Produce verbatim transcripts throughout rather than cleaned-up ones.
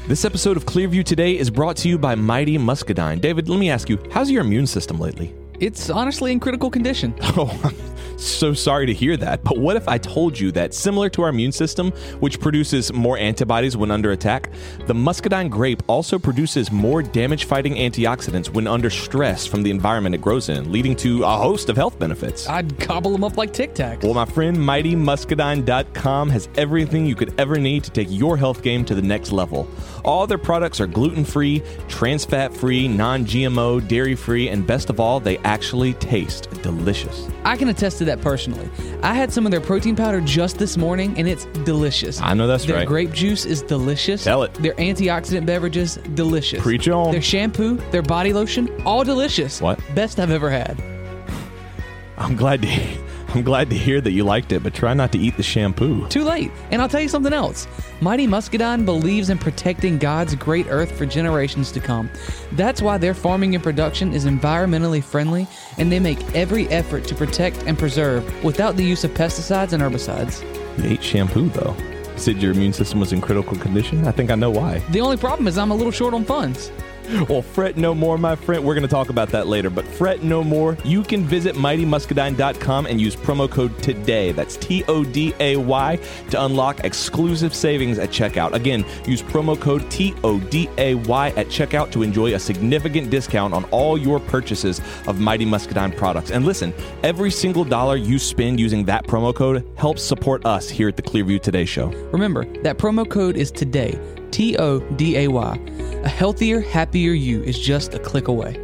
This episode of Clearview Today is brought to you by Mighty Muscadine. David, let me ask you, how's your immune system lately? It's honestly in critical condition. Oh, I'm so sorry to hear that. But what if I told you that similar to our immune system, which produces more antibodies when under attack, the muscadine grape also produces more damage-fighting antioxidants when under stress from the environment it grows in, leading to a host of health benefits? I'd gobble them up like Tic Tacs. Well, my friend, mighty muscadine dot com has everything you could ever need to take your health game to the next level. All their products are gluten-free, trans-fat-free, non-G M O, dairy-free, and best of all, they actually taste delicious. I can attest to that personally. I had some of their protein powder just this morning, and it's delicious. I know that's their right. Their grape juice is delicious. Tell it. Their antioxidant beverages, delicious. Preach on. Their shampoo, their body lotion, all delicious. What? Best I've ever had. I'm glad to I'm glad to hear that you liked it, but try not to eat the shampoo. Too late. And I'll tell you something else. Mighty Muscadine believes in protecting God's great earth for generations to come. That's why their farming and production is environmentally friendly, and they make every effort to protect and preserve without the use of pesticides and herbicides. You ate shampoo, though. You said your immune system was in critical condition? I think I know why. The only problem is I'm a little short on funds. Well, fret no more, my friend. We're going to talk about that later, but fret no more. You can visit mighty muscadine dot com and use promo code TODAY, that's T O D A Y, to unlock exclusive savings at checkout. Again, use promo code T O D A Y at checkout to enjoy a significant discount on all your purchases of Mighty Muscadine products. And listen, every single dollar you spend using that promo code helps support us here at the Clearview Today Show. Remember, that promo code is TODAY, T O D A Y. A healthier, happier you is just a click away.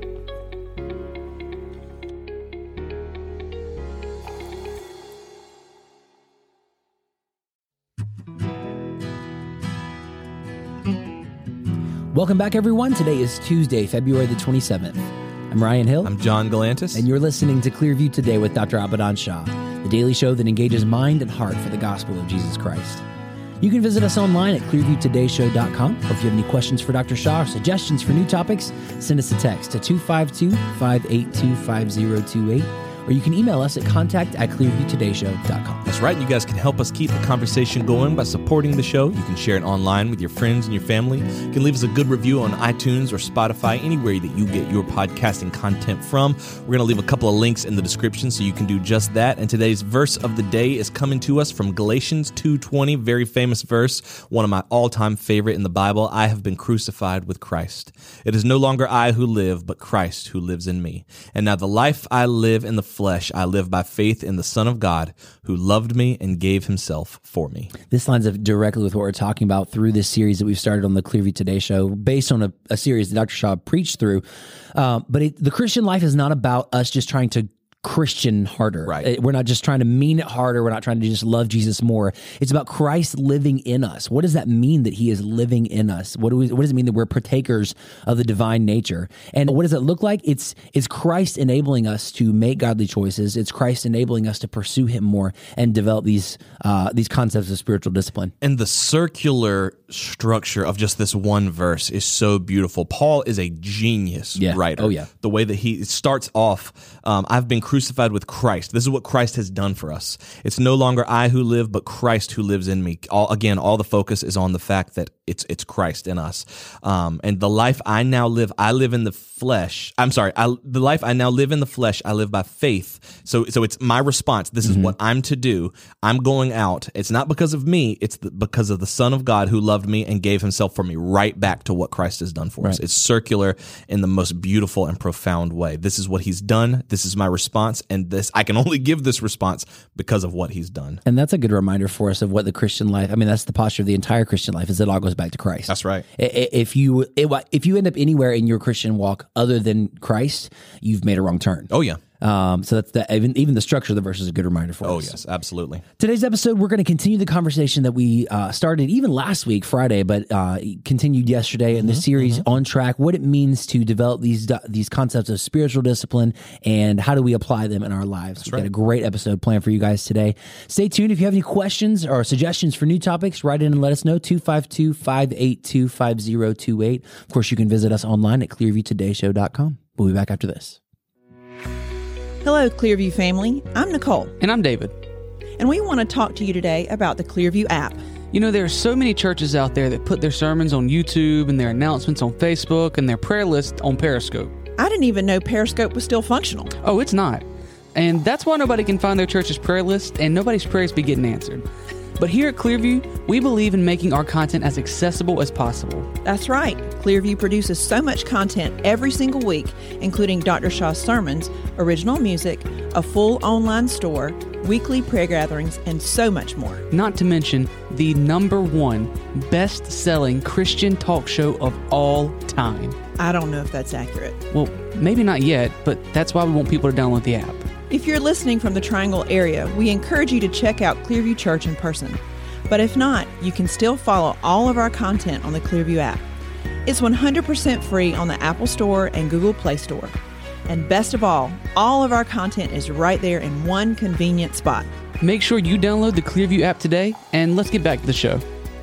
Welcome back, everyone. Today is Tuesday, February the twenty-seventh. I'm Ryan Hill. I'm John Galantis. And you're listening to Clearview Today with Doctor Abadan Shah, the daily show that engages mind and heart for the gospel of Jesus Christ. You can visit us online at clearview today show dot com. Or if you have any questions for Doctor Shah or suggestions for new topics, send us a text to two five two, five eight two, five zero two eight. Or you can email us at contact at clearview today show dot com. That's right. You guys can help us keep the conversation going by supporting the show. You can share it online with your friends and your family. You can leave us a good review on iTunes or Spotify, anywhere that you get your podcasting content from. We're going to leave a couple of links in the description so you can do just that. And today's verse of the day is coming to us from Galatians two twenty, very famous verse, one of my all-time favorite in the Bible. I have been crucified with Christ. It is no longer I who live, but Christ who lives in me. And now the life I live in the flesh, I live by faith in the Son of God who loved me and gave himself for me. This lines up directly with what we're talking about through this series that we've started on the Clearview Today Show, based on a, a series that Doctor Shah preached through. Um, but it, the Christian life is not about us just trying to Christian harder. Right. We're not just trying to mean it harder. We're not trying to just love Jesus more. It's about Christ living in us. What does that mean that he is living in us? What do we, what does it mean that we're partakers of the divine nature? And what does it look like? It's, it's Christ enabling us to make godly choices. It's Christ enabling us to pursue him more and develop these, uh, these concepts of spiritual discipline. And the circular structure of just this one verse is so beautiful. Paul is a genius yeah. writer. Oh, yeah. The way that he starts off, um, I've been crucified with Christ. This is what Christ has done for us. It's no longer I who live, but Christ who lives in me. All, again, all the focus is on the fact that it's it's Christ in us. Um, and the life I now live, I live in the flesh. I'm sorry, I, the life I now live in the flesh, I live by faith. So so it's my response. This is mm-hmm. what I'm to do. I'm going out. It's not because of me. It's the, because of the Son of God who loved me and gave himself for me, right back to what Christ has done for right. us. It's circular in the most beautiful and profound way. This is what he's done. This is my response. And this I can only give this response because of what he's done. And that's a good reminder for us of what the Christian life, I mean, that's the posture of the entire Christian life, is it all goes back to Christ. That's right. If you if you end up anywhere in your Christian walk other than Christ, you've made a wrong turn. Oh, yeah. Um, so that's the, even even the structure of the verse is a good reminder for oh, us. Oh, yes, absolutely. Today's episode, we're going to continue the conversation that we uh, started even last week, Friday, but uh, continued yesterday in the mm-hmm, series mm-hmm. On Track, what it means to develop these these concepts of spiritual discipline and how do we apply them in our lives. That's We've right. got a great episode planned for you guys today. Stay tuned. If you have any questions or suggestions for new topics, write in and let us know, two five two, five eight two, five zero two eight. Of course, you can visit us online at clearview today show dot com. We'll be back after this. Hello, Clearview family. I'm Nicole. And I'm David. And we want to talk to you today about the Clearview app. You know, there are so many churches out there that put their sermons on YouTube and their announcements on Facebook and their prayer list on Periscope. I didn't even know Periscope was still functional. Oh, it's not. And that's why nobody can find their church's prayer list and nobody's prayers be getting answered. But here at Clearview, we believe in making our content as accessible as possible. That's right. Clearview produces so much content every single week, including Doctor Shaw's sermons, original music, a full online store, weekly prayer gatherings, and so much more. Not to mention the number one best-selling Christian talk show of all time. I don't know if that's accurate. Well, maybe not yet, but that's why we want people to download the app. If you're listening from the Triangle area, we encourage you to check out Clearview Church in person. But if not, you can still follow all of our content on the Clearview app. It's one hundred percent free on the Apple Store and Google Play Store. And best of all, all of our content is right there in one convenient spot. Make sure you download the Clearview app today, and let's get back to the show.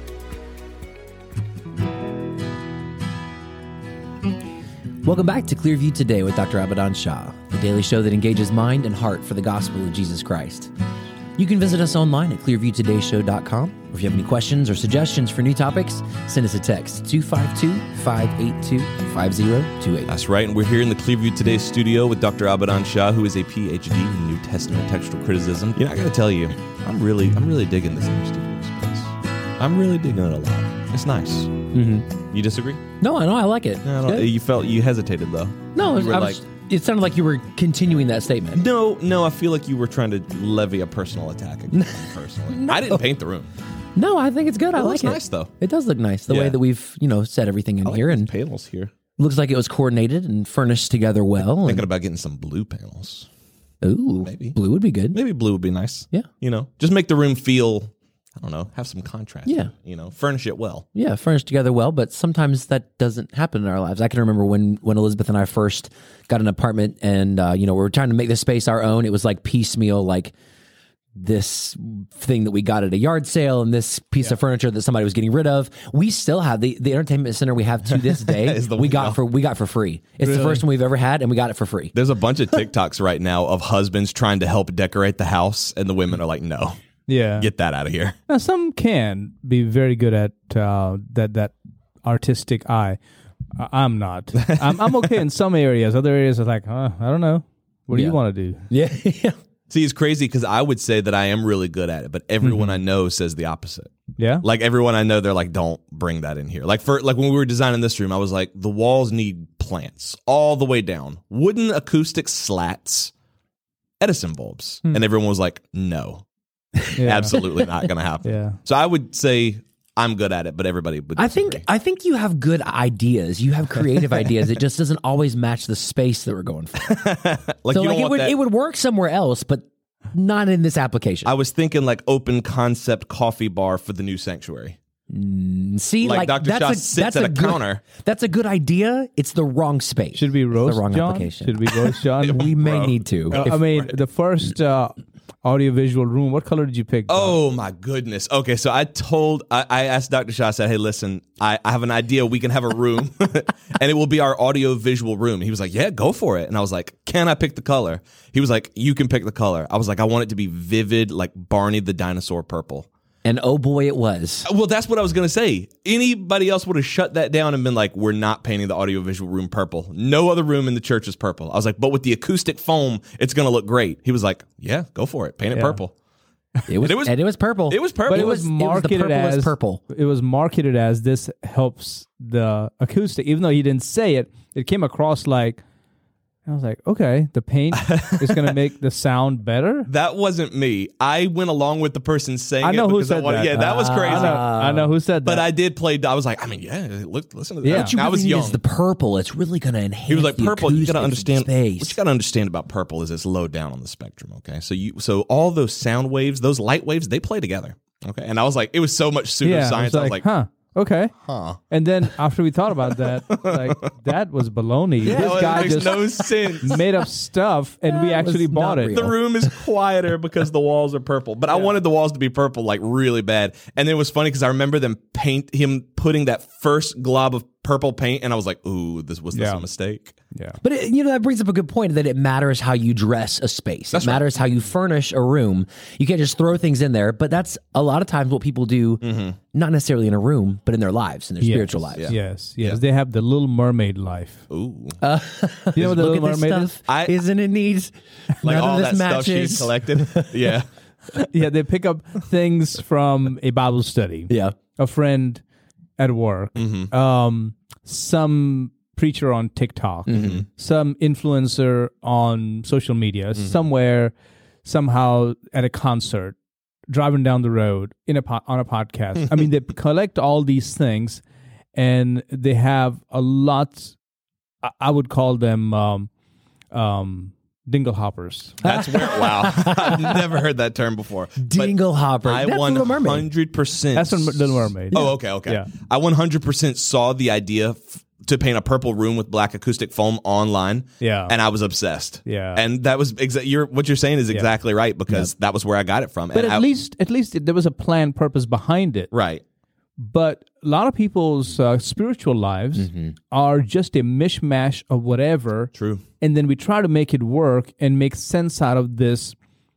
Welcome back to Clearview Today with Doctor Abadan Shah, the daily show that engages mind and heart for the gospel of Jesus Christ. You can visit us online at clearview today show dot com. Or if you have any questions or suggestions for new topics, send us a text, two five two, five eight two, five zero two eight. That's right, and we're here in the Clearview Today studio with Doctor Abadan Shah, who is a P H D in New Testament textual criticism. You know, I gotta tell you, I'm really, I'm really digging this new studio space. I'm really digging it a lot. It's nice. Mm-hmm. You disagree? No, I know, I like it. No, I don't, you felt you hesitated though. No, you were I like, was, it sounded like you were continuing that statement. no, no. I feel like you were trying to levy a personal attack against me personally. No. I didn't paint the room. No, I think it's good. It I looks like it. nice though. It does look nice. The Yeah. way that we've, you know, set everything in I like here, these and panels here. looks like it was coordinated and furnished together well. Thinking and, about getting some blue panels. ooh, maybe. blue would be good. Maybe blue would be nice. Yeah. You know, just make the room feel, I don't know, have some contrast. Yeah. You know, furnish it well. Yeah, furnished together well, but sometimes that doesn't happen in our lives. I can remember when when Elizabeth and I first got an apartment, and uh, you know, we were trying to make this space our own. It was like piecemeal, like this thing that we got at a yard sale and this piece yeah. of furniture that somebody was getting rid of. We still have the, the entertainment center we have to this day. Is the we got window. for we got for free. It's Really? the first one we've ever had, and we got it for free. There's a bunch of TikToks right now of husbands trying to help decorate the house, and the women are like, "No, Yeah. get that out of here." Now, some can be very good at uh, that that artistic eye. Uh, I'm not. I'm, I'm okay in some areas. Other areas are like, huh, I don't know. What do Yeah. you want to do? Yeah, yeah. See, it's crazy because I would say that I am really good at it, but everyone Mm-hmm. I know says the opposite. Yeah. Like everyone I know, they're like, "Don't bring that in here." Like for like when we were designing this room, I was like, the walls need plants all the way down, wooden acoustic slats, Edison bulbs, Hmm. and everyone was like, "No, Yeah. absolutely not going to happen." Yeah. So I would say I'm good at it, but everybody would. I think disagree. I think you have good ideas. You have creative ideas. It just doesn't always match the space that we're going for. like so you don't like it want would that. it would work somewhere else, but not in this application. I was thinking like open concept coffee bar for the new sanctuary. See, like like, Doctor that's Shah a, sits that's at a a good, counter. That's a good idea. It's the wrong space. Should we It's roast the wrong John? application? Should we roast John? we may Bro. need to. Uh, If- I mean, the first uh, audiovisual room, what color did you pick? John? Oh my goodness. Okay, so I told I, I asked Doctor Shah, I said, "Hey, listen, I, I have an idea. We can have a room and it will be our audio visual room." He was like, "Yeah, go for it." And I was like, "Can I pick the color?" He was like, "You can pick the color." I was like, "I want it to be vivid, like Barney the dinosaur purple." and oh boy, it was. Well, that's what I was going to say. Anybody else would have shut that down and been like, "We're not painting the audiovisual room purple. No other room in the church is purple." I was like, "But with the acoustic foam, it's going to look great." He was like, "Yeah, go for it. Paint it Yeah. purple." It was, it was- and it was purple. It was purple. But it It was, was- it was the marketed purplest as purple. It was marketed as this helps the acoustic, even though he didn't say it. It came across like, I was like, okay, the paint is going to make the sound better. That wasn't me. I went along with the person saying I know it who because I said wanted, that. Yeah, that was Ah. crazy. I know, I know who said that. But I did play. I was like, I mean, yeah. Look, listen to that. Yeah. What you I really was need young. is the purple. It's really going to enhance. He was like, the purple. You acoustics got to of the understand. space. What you got to understand about purple is it's low down on the spectrum. Okay, so you, so all those sound waves, those light waves, they play together. Okay, and I was like, it was so much pseudoscience. yeah, I was like, I was like, huh, okay. huh. And then after we thought about that, like that was baloney. Yeah, this it guy makes just no sense. made up stuff, and we That actually was bought not it. real. The room is quieter because the walls are purple. But I wanted the walls to be purple, like really bad. And it was funny because I remember them paint him putting that first glob of purple paint, and I was like, "Ooh, this was this Yeah. a mistake?" Yeah. But it, you know, that brings up a good point that it matters how you dress a space. That's it matters how you furnish a room. You can't just throw things in there. But that's a lot of times what people do, Mm-hmm. not necessarily in a room, but in their lives, in their Yes. spiritual lives. Yeah. Yes, yes. They have the Little Mermaid life. Ooh, You know what the Look Little at this Mermaid stuff. I- Isn't it neat? like None all of that this stuff she's matches. collected. Yeah, is? Yeah, they pick up things from a Bible study. Yeah. A friend at work. Mm-hmm. Um, some preacher on TikTok. Mm-hmm. Some influencer on social media. Mm-hmm. Somewhere, somehow at a concert. Driving down the road in a po- on a podcast. I mean, they collect all these things, and they have a lot. I, I would call them um, um, dingle hoppers. that's where. Wow, I've never heard that term before. But Dingle hopper. I That's one Little Mermaid. hundred percent. That's from Little Mermaid. Oh, okay, okay. Yeah. I one hundred percent saw the idea f- to paint a purple room with black acoustic foam online. Yeah. and I was obsessed. Yeah. and that was exa- you're what you're saying is exactly right because that was where I got it from. But and at I- least, at least there was a planned purpose behind it. right. But a lot of people's uh, spiritual lives are just a mishmash of whatever. True. And then we try to make it work and make sense out of this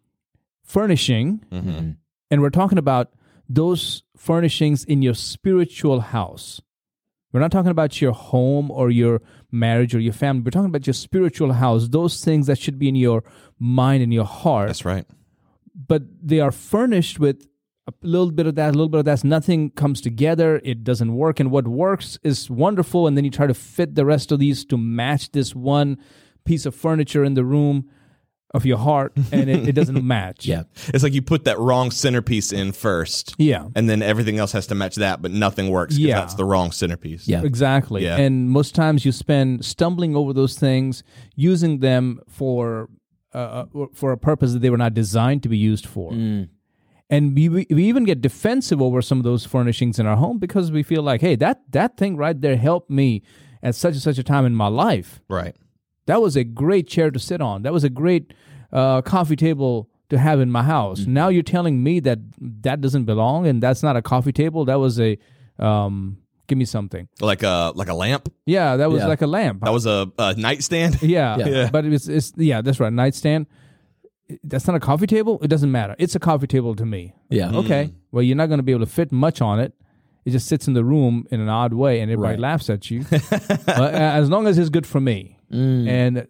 furnishing. Mm-hmm. And we're talking about those furnishings in your spiritual house. We're not talking about your home or your marriage or your family. We're talking about your spiritual house, those things that should be in your mind and your heart. That's right. But they are furnished with a little bit of that, a little bit of that. Nothing comes together. It doesn't work. And what works is wonderful. And then you try to fit the rest of these to match this one piece of furniture in the room of your heart, and it, it doesn't match. Yeah. It's like you put that wrong centerpiece in first. Yeah. And then everything else has to match that, but nothing works because Yeah. that's the wrong centerpiece. Yeah. Exactly. Yeah. And most times you spend stumbling over those things, using them for uh, for a purpose that they were not designed to be used for. Mm. And we we even get defensive over some of those furnishings in our home because we feel like, hey, that that thing right there helped me at such and such a time in my life. Right. That was a great chair to sit on. That was a great uh, coffee table to have in my house. Mm-hmm. Now you're telling me that that doesn't belong and that's not a coffee table. That was a um, give me something. Like a like a lamp. Yeah, that was Yeah. like a lamp. That was a, a nightstand. yeah, Yeah. but it's it's yeah, that's right. Nightstand. That's not a coffee table. It doesn't matter. It's a coffee table to me. Yeah. Okay. Well, you're not going to be able to fit much on it. It just sits in the room in an odd way, and everybody Right. laughs at you. But as long as it's good for me, Mm. and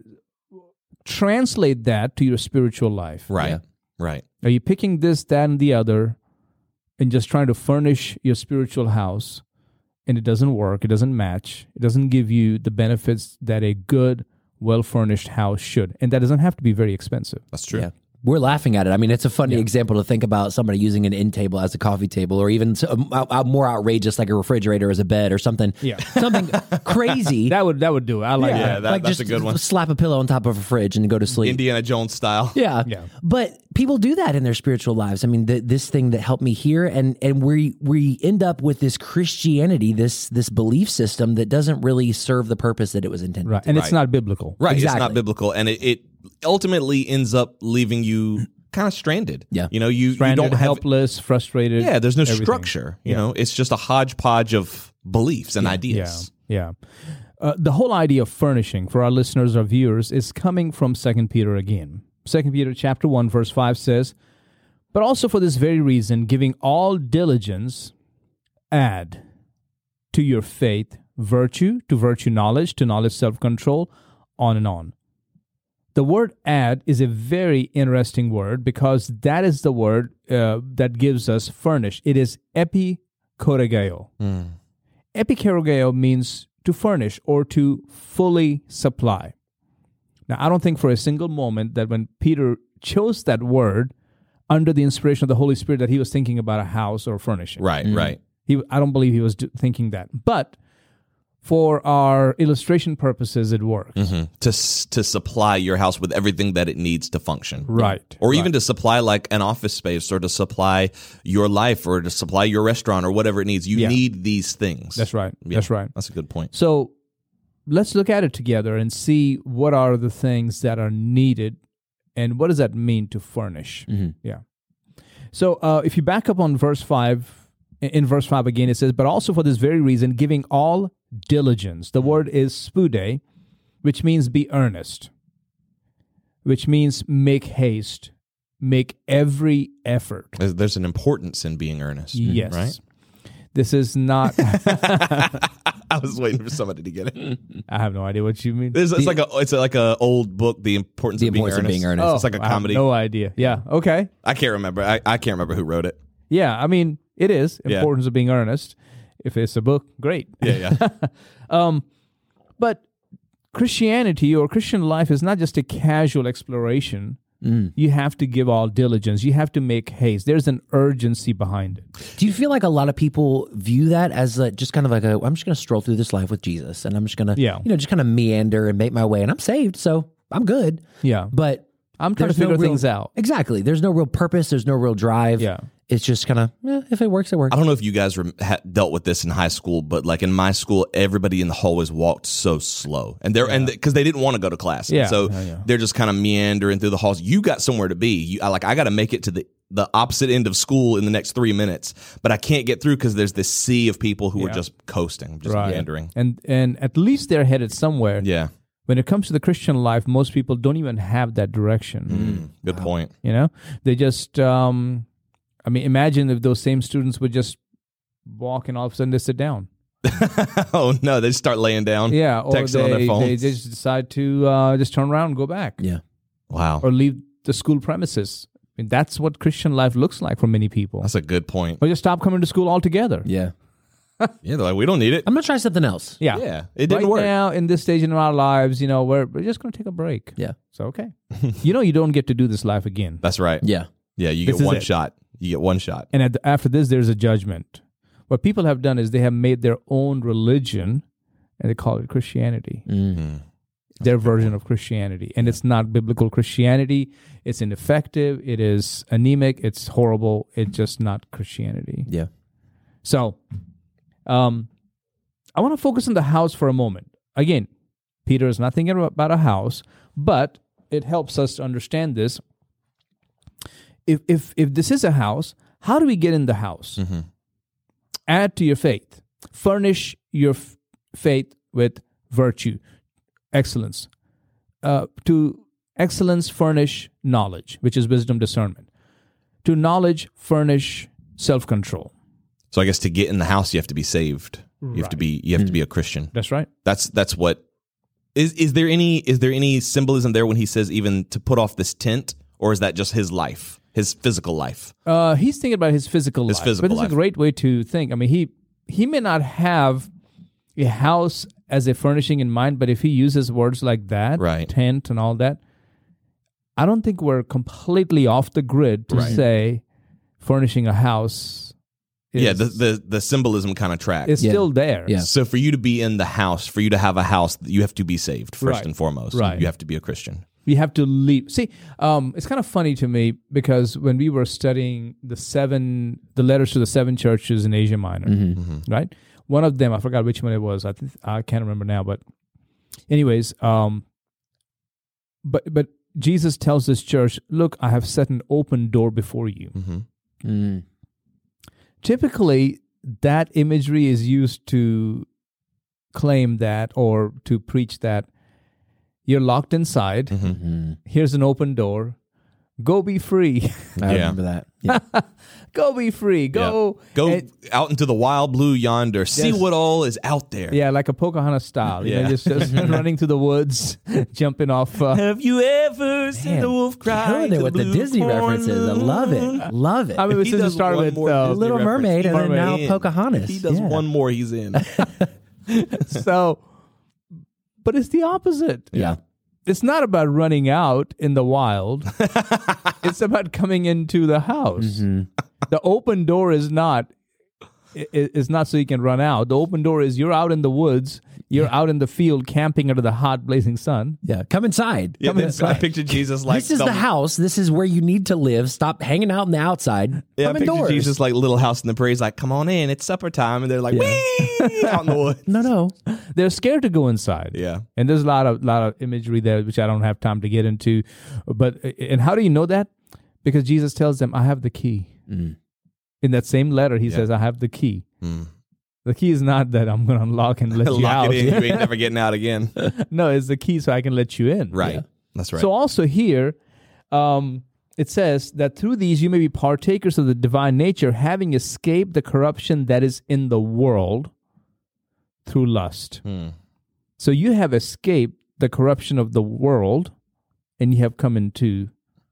translate that to your spiritual life. Right. Yeah. Right. Are you picking this, that, and the other, and just trying to furnish your spiritual house, and it doesn't work, it doesn't match, it doesn't give you the benefits that a good, well-furnished house should, and that doesn't have to be very expensive. That's true. Yeah. We're laughing at it. I mean, it's a funny Yeah. example to think about somebody using an end table as a coffee table, or even so, uh, uh, more outrageous, like a refrigerator as a bed, or something. Yeah. Something crazy. That would that would do it. I like Yeah, that. that- like that's just a good one. Slap a pillow on top of a fridge and go to sleep. Indiana Jones style. Yeah. Yeah. But people do that in their spiritual lives. I mean, th- this thing that helped me here, and and we we end up with this Christianity, this this belief system that doesn't really serve the purpose that it was intended. Right, to. and Right. it's not biblical. Right. It's Exactly. not biblical. And it, it ultimately ends up leaving you kind of stranded. Yeah. You know, you, Stranded, you don't have. helpless, frustrated. Yeah, there's no everything. structure. You Yeah. know, it's just a hodgepodge of beliefs and Yeah, ideas. yeah. Uh, the whole idea of furnishing for our listeners or viewers is coming from Second Peter again. Second Peter chapter one verse five says, "But also for this very reason, giving all diligence, add to your faith virtue, to virtue knowledge, to knowledge self-control, on and on." The word add is a very interesting word because that is the word uh, that gives us furnish. It is epikorageo. Epikorageo means to furnish or to fully supply. Now, I don't think for a single moment that when Peter chose that word under the inspiration of the Holy Spirit that he was thinking about a house or furnishing. Right, right. He, I don't believe he was do- thinking that. But for our illustration purposes, it works. Mhm. To s- to supply your house with everything that it needs to function. Right. Or right. even to supply like an office space or to supply your life or to supply your restaurant or whatever it needs. You Yeah. need these things. That's right. Yeah, That's right. That's a good point. So let's look at it together and see what are the things that are needed and what does that mean to furnish. Mhm. Yeah. So uh, if you back up on verse five In, in verse five again, it says, but also for this very reason, giving all diligence. The word is spude, which means be earnest, which means make haste, make every effort. There's, there's an importance in being earnest. Yes. Right? This is not... I was waiting for somebody to get it. I have no idea what you mean. It's, it's like a it's like a old book, The Importance, The of, being Importance of Being Earnest. Oh, It's like a I have comedy. no idea. Yeah. Okay. I can't remember. I, I can't remember who wrote it. Yeah. I mean, it is Yeah. Importance of Being Earnest. If it's a book, great. Yeah, yeah. Um, but Christianity or Christian life is not just a casual exploration. Mm. You have to give all diligence. You have to make haste. There's an urgency behind it. Do you feel like a lot of people view that as a, just kind of like a, I'm just going to stroll through this life with Jesus, and I'm just going to, Yeah. you know, just kind of meander and make my way, and I'm saved, so I'm good. Yeah. But I'm trying to there's no figure real- things out. Exactly. There's no real purpose. There's no real drive. Yeah. It's just kind of, eh, if it works, it works. I don't know if you guys rem- ha- dealt with this in high school, but like in my school, everybody in the hallways walked so slow, and they're and because they didn't want to go to class, And Yeah, so yeah, yeah. they're just kind of meandering through the halls. You got somewhere to be. You I, like I got to make it to the the opposite end of school in the next three minutes, but I can't get through because there's this sea of people who are Yeah. just coasting, just Right. meandering. And and at least they're headed somewhere. Yeah, When it comes to the Christian life, most people don't even have that direction. Mm, good point. You know, they just, um, I mean, imagine if those same students would just walk and all of a sudden they sit down. Oh no, they just start laying down. Yeah, or texting they, on their phones. they just decide to uh, just turn around and go back. Yeah. Wow, Or leave the school premises. I mean, that's what Christian life looks like for many people. that's a good point. Or just stop coming to school altogether. Yeah. Yeah, they're like, we don't need it. I'm going to try something else. Yeah. Yeah, it didn't right work. now, in this stage in our lives, you know, we're, we're just going to take a break. Yeah. So, okay. You know, you don't get to do this life again. That's right. Yeah. Yeah, you This get is one it. shot. You get one shot. And at the, after this, there's a judgment. What people have done is they have made their own religion, and they call it Christianity. Mm. Their version of Christianity. And it's not biblical Christianity. It's ineffective. It is anemic. It's horrible. It's just not Christianity. Yeah. So, um, I want to focus on the house for a moment. Again, Peter is not thinking about a house, but it helps us to understand this. If if if this is a house, how do we get in the house? Mm-hmm. Add to your faith. Furnish your f- faith with virtue, excellence. Uh, to excellence, furnish knowledge, which is wisdom, discernment. To knowledge, furnish self-control. So I guess to get in the house, you have to be saved. You have to be. You have to be a Christian. That's right. That's that's what. Is is there any is there any symbolism there when he says even to put off this tent, or is that just his life, his physical life? Uh, he's thinking about his physical His life. physical but it's life. a great way to think. I mean, he he may not have a house as a furnishing in mind, but if he uses words like that, Right. tent and all that, I don't think we're completely off the grid to Right. say furnishing a house is, Yeah, the the, the symbolism kind of tracks. is Yeah. still there. Yeah. So for you to be in the house, for you to have a house, you have to be saved first Right. and foremost. Right. You have to be a Christian. You have to leave. See, um, it's kind of funny to me because when we were studying the seven, the letters to the seven churches in Asia Minor, Mm-hmm. right? One of them, I forgot which one it was. I think I can't remember now. But, anyways, um, but but Jesus tells this church, "Look, I have set an open door before you." Mm-hmm. Mm. Typically, that imagery is used to claim that or to preach that you're locked inside. Mm-hmm. Mm. Here's an open door. Go be free. I Yeah. remember that. Yeah. Go be free. Go. Go and- out into the wild blue yonder. See Yes. what all is out there. yeah, like a Pocahontas style. You know, Yeah. just, just running through the woods, jumping off. Uh, Have you ever seen Man, the wolf cry? killing to it with the blue Disney references. I love it. Love it. I mean, He since it does started one with more uh, Disney Little reference. Mermaid and then Mermaid now in. Pocahontas. He does Yeah. one more. He's in. so, but it's the opposite. Yeah. It's not about running out in the wild. It's about coming into the house. Mm-hmm. The open door is not i- i- is not so you can run out. The open door is you're out in the woods, you're out in the field camping under the hot blazing sun. Yeah. Come inside. Yeah, Come then inside. I picture Jesus like this is the house. This is where you need to live. Stop hanging out on the outside. Yeah, Come I picture indoors. Jesus like Little House in the Prairie. He's like, come on in, it's supper time, and they're like, wee, out in the woods. No, no. They're scared to go inside. Yeah. And there's a lot of lot of imagery there which I don't have time to get into. But and how do you know that? Because Jesus tells them, I have the key. Mm. In that same letter, he Yeah. says, I have the key. Mm. The key is not that I'm going to unlock and let you Lock out. it in. You ain't never getting out again. No, it's the key so I can let you in. Right. Yeah. That's right. So also here, um, it says that through these you may be partakers of the divine nature, having escaped the corruption that is in the world through lust. Hmm. So you have escaped the corruption of the world, and you have come into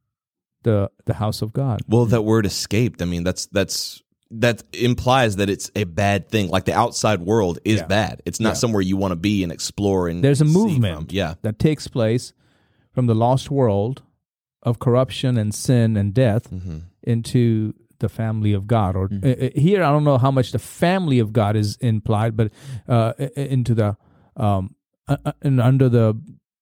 the the house of God. Well, that word escaped, I mean, that's that's that implies that it's a bad thing. Like the outside world is Yeah. bad. It's not Yeah. somewhere you want to be and explore and There's a see movement from. Yeah. that takes place from the lost world of corruption and sin and death Mm-hmm. into the family of God. Or uh, uh, here, I don't know how much the family of God is implied, but uh, i- i- into the um, uh, uh, and under the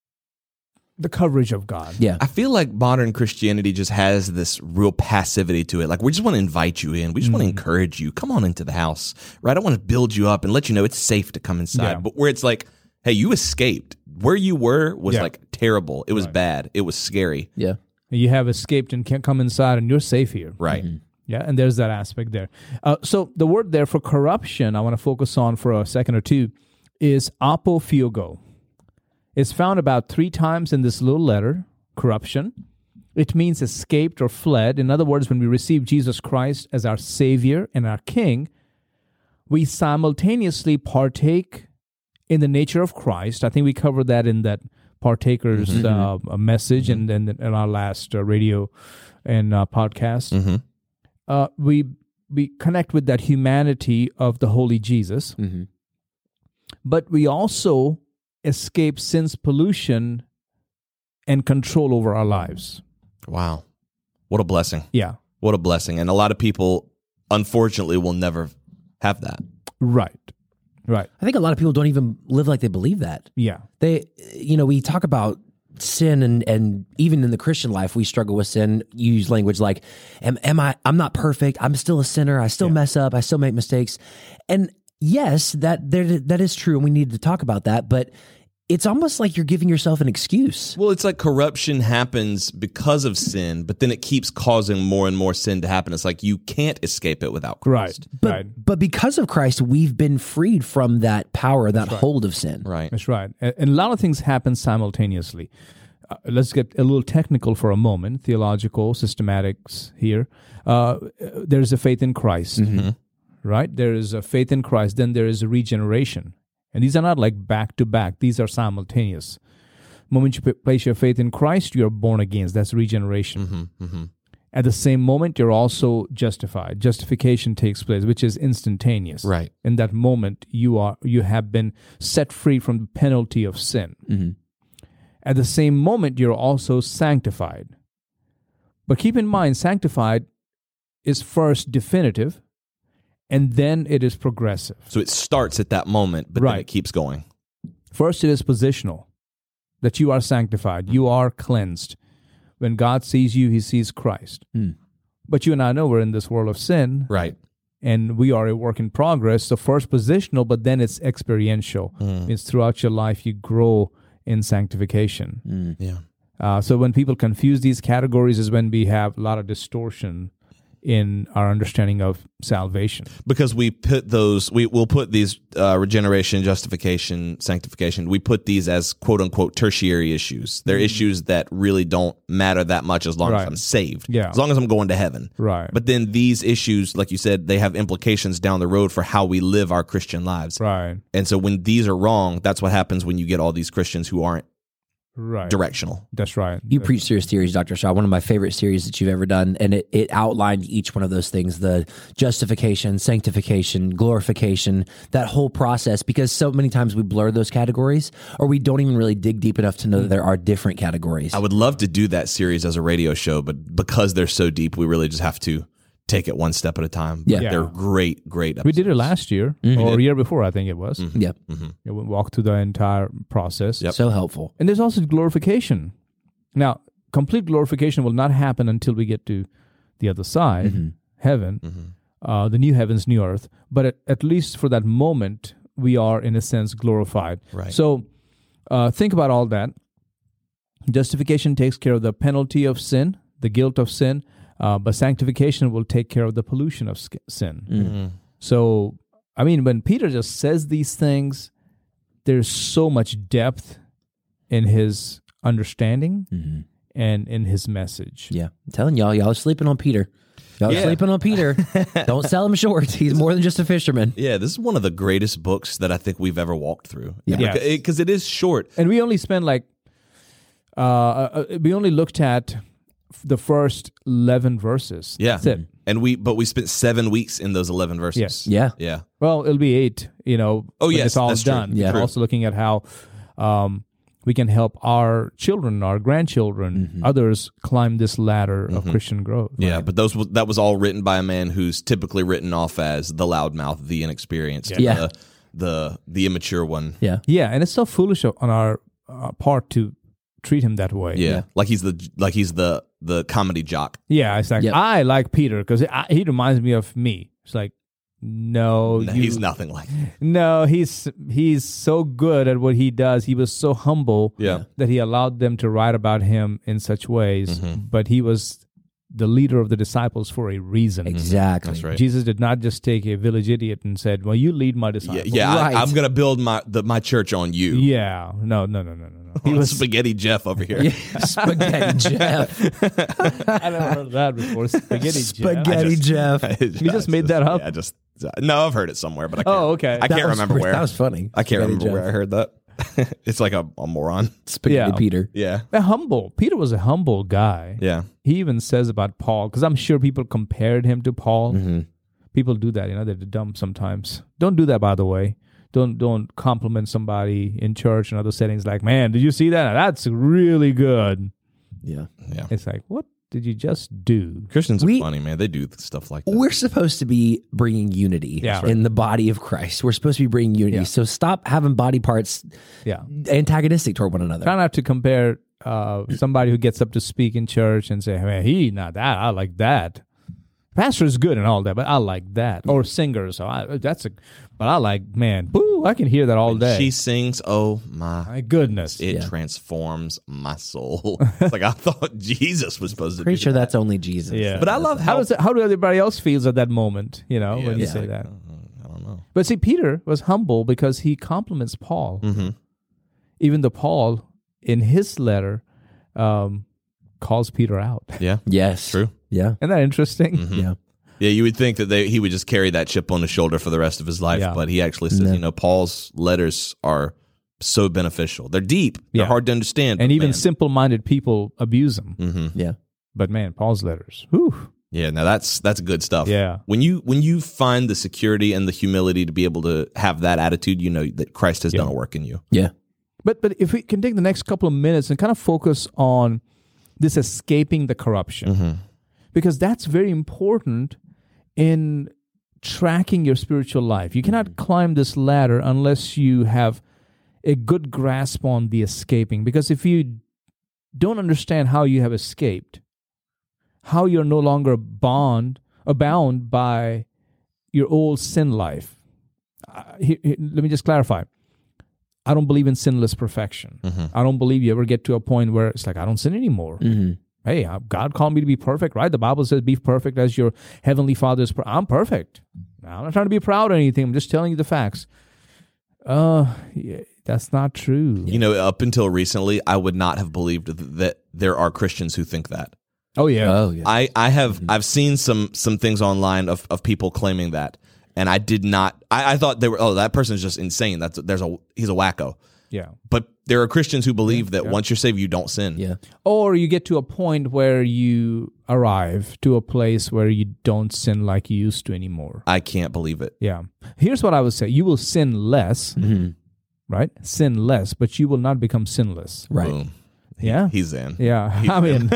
the coverage of God. Yeah. I feel like modern Christianity just has this real passivity to it. Like, we just want to invite you in. We just want to Mm. encourage you. Come on into the house, right? I want to build you up and let you know it's safe to come inside. Yeah. But where it's like, hey, you escaped. Where you were was Yeah. like terrible. It was Right. bad. It was scary. Yeah. You have escaped and can't come inside, and you're safe here. Right. Yeah, and there's that aspect there. Uh, so the word there for corruption, I want to focus on for a second or two, is apophygo. It's found about three times in this little letter, corruption. It means escaped or fled. In other words, when we receive Jesus Christ as our Savior and our King, we simultaneously partake in the nature of Christ. I think we covered that in that partakers uh, message and then in our last uh, radio and uh, podcast. Mm-hmm. Uh, we we connect with that humanity of the Holy Jesus, Mm-hmm. but we also escape sin's pollution and control over our lives. Wow. What a blessing. Yeah, What a blessing. And a lot of people, unfortunately, will never have that. right, right. I think a lot of people don't even live like they believe that. Yeah, They, you know, we talk about sin and, and even in the Christian life, we struggle with sin. You use language like, am, am I, I'm not perfect. I'm still a sinner. I still Yeah. mess up. I still make mistakes. And yes, that, there, that is true. And we need to talk about that, but it's almost like you're giving yourself an excuse. Well, it's like corruption happens because of sin, but then it keeps causing more and more sin to happen. It's like you can't escape it without Christ. right, But, right. but because of Christ, we've been freed from that power, that hold of sin. Right. That's right. And and a lot of things happen simultaneously. Uh, let's get a little technical for a moment, theological systematics here. Uh, there's a faith in Christ, right? There is a faith in Christ. Then there is a regeneration. And these are not like back to back. These are simultaneous. The moment you p- place your faith in Christ, you are born again. That's regeneration. Mm-hmm. Mm-hmm. At the same moment, you're also justified. Justification takes place, which is instantaneous. Right. In that moment, you are you have been set free from the penalty of sin. Mm-hmm. At the same moment, you're also sanctified. But keep in mind, sanctified is first definitive, and then it is progressive. So it starts at that moment, but then Right. it keeps going. First, it is positional, that you are sanctified, you are cleansed. When God sees you, he sees Christ. Mm. But you and I know we're in this world of sin, Right. and we are a work in progress. So first positional, but then it's experiential. Mm. It's throughout your life you grow in sanctification. Mm. Yeah. Uh, so when people confuse these categories is when we have a lot of distortion in our understanding of salvation. Because we put those, we will put these uh, regeneration, justification, sanctification, we put these as quote unquote tertiary issues. They're issues that really don't matter that much as long as Right. I'm saved, Yeah. as long as I'm going to heaven. Right. But then these issues, like you said, they have implications down the road for how we live our Christian lives. Right. And so when these are wrong, that's what happens when you get all these Christians who aren't Right. directional. That's right. You preach serious theories, Doctor Shaw, one of my favorite series that you've ever done. And it, it outlined each one of those things, the justification, sanctification, glorification, that whole process, because so many times we blur those categories or we don't even really dig deep enough to know that there are different categories. I would love to do that series as a radio show, but because they're so deep, we really just have to take it one step at a time. But Yeah. They're great, great episodes. We did it last year or a year before, I think it was. Yep. Yeah, we walked through the entire process. Yep. So helpful. And there's also glorification. Now, complete glorification will not happen until we get to the other side, heaven, uh, the new heavens, new earth. But at, at least for that moment, we are, in a sense, glorified. Right. So uh, think about all that. Justification takes care of the penalty of sin, the guilt of sin. uh, but sanctification will take care of the pollution of sk- sin. Mm-hmm. So, I mean, when Peter just says these things, there's so much depth in his understanding Mm-hmm. and in his message. Yeah, I'm telling y'all, y'all are sleeping on Peter. Y'all Yeah. are sleeping on Peter. Don't sell him short. He's more than just a fisherman. Yeah, this is one of the greatest books that I think we've ever walked through. Yeah. Because Yes. it, 'cause it is short. And we only spent like, uh, uh, we only looked at the first eleven verses. Yeah. That's it. And we, but we spent seven weeks in those eleven verses. Yes. Yeah. Yeah. Well, it'll be eight, you know. Oh, when yes, it's all that's true. done. Yeah. We're also looking at how um, we can help our children, our grandchildren, Mm-hmm. others climb this ladder of Christian growth. Yeah, but those was- that was all written by a man who's typically written off as the loudmouth, the inexperienced, Yeah. the, the the immature one. Yeah. Yeah, and it's so foolish on our uh, part to treat him that way. Yeah. Like he's the like he's the the comedy jock. Yeah, it's like, Yep. I like Peter because he reminds me of me. It's like, no, No, you, he's nothing like that. No, he's he's so good at what he does. He was so humble Yeah. that he allowed them to write about him in such ways. Mm-hmm. But he was the leader of the disciples for a reason. Exactly. That's right. Jesus did not just take a village idiot and said, "Well, you lead my Yeah, disciples." yeah Right. I, I'm gonna build my the, my church on you. Yeah. No, no, no, no, no, no. He He was was. Spaghetti Jeff over here. Spaghetti Jeff. I never heard that before. Spaghetti. Jeff. Spaghetti Jeff. You just made that up? Yeah, I just no, I've heard it somewhere, but I can't. Oh, okay. I That can't was remember pretty- where. That was funny. I can't Spaghetti remember where I Jeff. heard that. It's like a, a moron. Spaghetti Yeah. Peter. Yeah, A humble. Peter was a humble guy. yeah. He even says about Paul, because I'm sure people compared him to Paul. Mm-hmm. People do that, you know, they're dumb sometimes. Don't do that, by the way. Don't don't compliment somebody in church and other settings like, man, did you see that? That's really good. Yeah. Yeah. It's like, what did you just do? Christians are We- funny, man. They do stuff like that. We're supposed to be bringing unity Yeah. in the body of Christ. We're supposed to be bringing unity. Yeah. So stop having body parts Yeah. antagonistic toward one another. Try not to compare uh, somebody who gets up to speak in church and say, man, he not that. I like that. Pastor is good and all that, but I like that. Or singers. So I, that's a, but I like, man, boo, I can hear that all day. She sings, oh my, My goodness. it Yeah. transforms my soul. It's like I thought Jesus was supposed to Pretty do sure that. that's only Jesus. Yeah. But I love how how- does it, how do everybody else feels at that moment, you know, Yeah, when you it's say like, that. uh, I don't know. But see, Peter was humble because he compliments Paul. Mm-hmm. Even though Paul, in his letter, um, calls Peter out. Yeah, Yes. true. Yeah. Isn't that interesting? Mm-hmm. Yeah. Yeah, you would think that they, he would just carry that chip on his shoulder for the rest of his life, Yeah. but he actually says, No. you know, Paul's letters are so beneficial. They're deep. They're Yeah. hard to understand. And but even man, simple-minded people abuse them. mhm. Yeah. But man, Paul's letters. Whew. Yeah, now that's that's good stuff. Yeah. When you when you find the security and the humility to be able to have that attitude, you know that Christ has Yeah. done a work in you. Yeah. But but if we can take the next couple of minutes and kind of focus on this escaping the corruption, Mm-hmm. because that's very important in tracking your spiritual life. You cannot climb this ladder unless you have a good grasp on the escaping. Because if you don't understand how you have escaped, how you're no longer bond, uh, bound by your old sin life. Uh, here, here, let me just clarify. I don't believe in sinless perfection. I don't believe you ever get to a point where it's like, I don't sin anymore. Mm-hmm. Hey, I- God called me to be perfect, right? The Bible says, be perfect as your heavenly Father is. Per-. I'm perfect. I'm not trying to be proud or anything. I'm just telling you the facts. Uh, yeah, that's not true. You know, up until recently, I would not have believed th- that there are Christians who think that. Oh, yeah. Oh, yeah. I, I have I've seen some some things online of, of people claiming that, and I did not. I, I thought they were. Oh, that person is just insane. That's there's a he's a wacko. yeah. But there are Christians who believe that once you're saved, you don't sin. Yeah. Or you get to a point where you arrive to a place where you don't sin like you used to anymore. I can't believe it. Yeah. Here's what I would say. You will sin less, Mm-hmm. right? Sin less, but you will not become sinless. Right. Boom. Yeah. He's in. Yeah. I mean,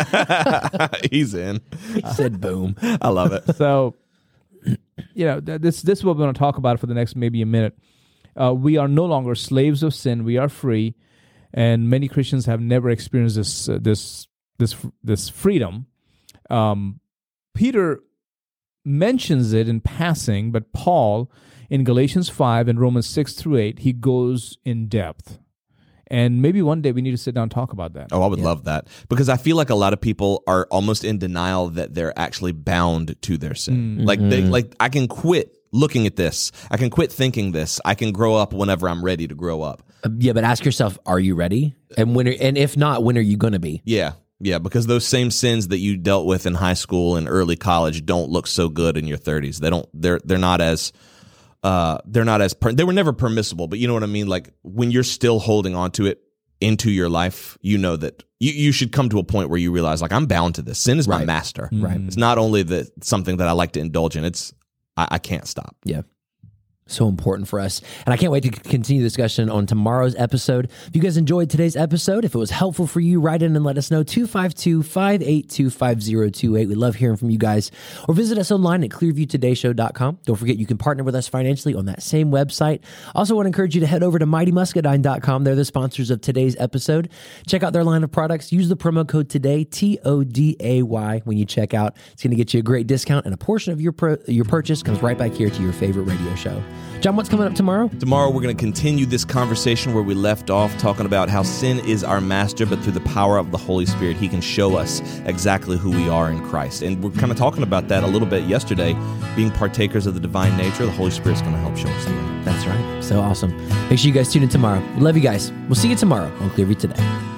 He's in. He said boom. I love it. so, you know, th- this, this is what we're going to talk about for the next maybe a minute. Uh, we are no longer slaves of sin. We are free. And many Christians have never experienced this, uh, this, this, this freedom. Um, Peter mentions it in passing, but Paul in Galatians five and Romans six through eight, he goes in depth. And maybe one day we need to sit down and talk about that. Oh, I would yeah. love that. Because I feel like a lot of people are almost in denial that they're actually bound to their sin. Mm-hmm. Like they, like I can quit looking at this. I can quit thinking this. I can grow up whenever I'm ready to grow up. Uh, yeah, but ask yourself, are you ready? And when? Are, and if not, when are you going to be? Yeah. Yeah, because those same sins that you dealt with in high school and early college don't look so good in your thirties. They don't. They're they're not as. Uh, they're not as. Per- they were never permissible, but you know what I mean. Like when you're still holding on to it into your life, you know that you, you should come to a point where you realize, like, I'm bound to this. Sin is right. my master. Right. It's not only that something that I like to indulge in. It's I, I can't stop. Yeah. So important for us. And I can't wait to continue the discussion on tomorrow's episode. If you guys enjoyed today's episode, if it was helpful for you, write in and let us know. two five two, five eight two, five zero two eight. We love hearing from you guys. Or visit us online at clearview today show dot com. Don't forget you can partner with us financially on that same website. Also want to encourage you to head over to mighty muscadine dot com. They're the sponsors of today's episode. Check out their line of products. Use the promo code TODAY, T O D A Y, when you check out. It's going to get you a great discount, and a portion of your pro- your purchase comes right back here to your favorite radio show. John, what's coming up tomorrow? Tomorrow, we're going to continue this conversation where we left off, talking about how sin is our master, but through the power of the Holy Spirit, he can show us exactly who we are in Christ. And we're kind of talking about that a little bit yesterday, being partakers of the divine nature. The Holy Spirit's going to help show us the way. That's right. So awesome. Make sure you guys tune in tomorrow. We love you guys. We'll see you tomorrow on Clearview Today.